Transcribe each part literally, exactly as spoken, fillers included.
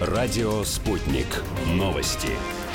Радио «Спутник». Новости.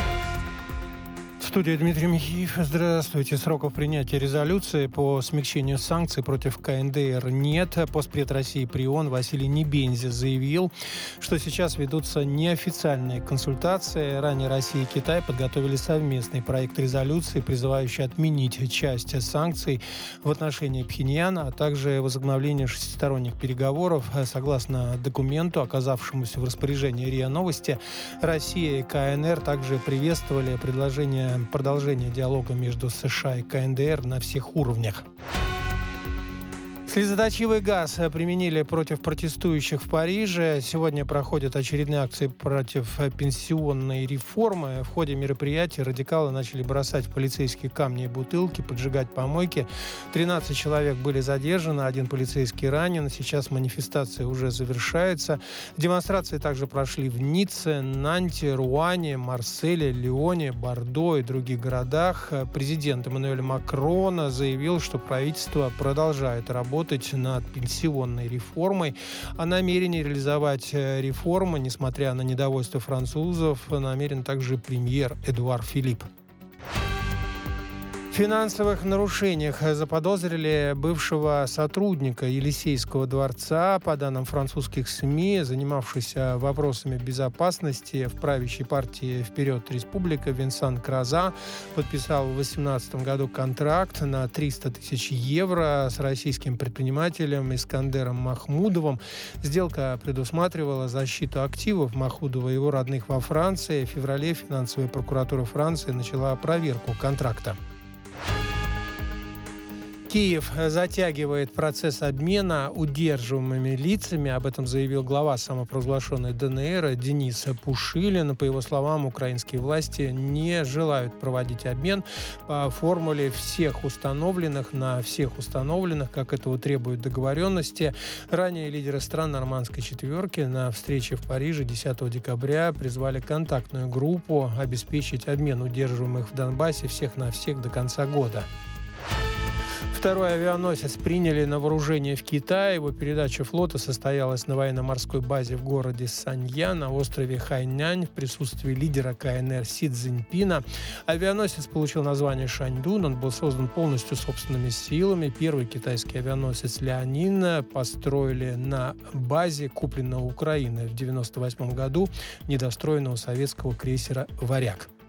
В студии Дмитрий Михеев. Здравствуйте. Сроков принятия резолюции по смягчению санкций против ка эн дэ эр нет. Постпред России при ООН Василий Небензи заявил, что сейчас ведутся неофициальные консультации. Ранее Россия и Китай подготовили совместный проект резолюции, призывающий отменить часть санкций в отношении Пхеньяна, а также возобновление шестисторонних переговоров. Согласно документу, оказавшемуся в распоряжении РИА Новости, Россия и ка эн эр также приветствовали предложение продолжение диалога между США и ка эн дэ эр на всех уровнях. Слезоточивый газ применили против протестующих в Париже. Сегодня проходят очередные акции против пенсионной реформы. В ходе мероприятия радикалы начали бросать в полицейские камни и бутылки, поджигать помойки. тринадцать человек были задержаны, один полицейский ранен. Сейчас манифестация уже завершается. Демонстрации также прошли в Ницце, Нанте, Руане, Марселе, Лионе, Бордо и других городах. Президент Эммануэль Макрон заявил, что правительство продолжает работать над пенсионной реформой. О намерении реализовать реформы, несмотря на недовольство французов, намерен также премьер Эдуард Филипп. В финансовых нарушениях заподозрили бывшего сотрудника Елисейского дворца. По данным французских СМИ, занимавшийся вопросами безопасности в правящей партии «Вперед, Республика» Винсан Краза подписал в две тысячи восемнадцатом году контракт на триста тысяч евро с российским предпринимателем Искандером Махмудовым. Сделка предусматривала защиту активов Махмудова и его родных во Франции. В феврале финансовая прокуратура Франции начала проверку контракта. Киев затягивает процесс обмена удерживаемыми лицами. Об этом заявил глава самопровозглашенной дэ эн эр Денис Пушилин. По его словам, украинские власти не желают проводить обмен по формуле всех установленных на всех установленных, как этого требуют договоренности. Ранее лидеры стран Нормандской четверки на встрече в Париже десятого декабря призвали контактную группу обеспечить обмен удерживаемых в Донбассе всех на всех до конца года. Второй авианосец приняли на вооружение в Китае. Его передача флота состоялась на военно-морской базе в городе Санья на острове Хайнань в присутствии лидера ка эн эр Си Цзиньпина. Авианосец получил название Шаньдун. Он был создан полностью собственными силами. Первый китайский авианосец Леонин построили на базе, купленного Украиной в девяносто восьмом году недостроенного советского крейсера «Варяг».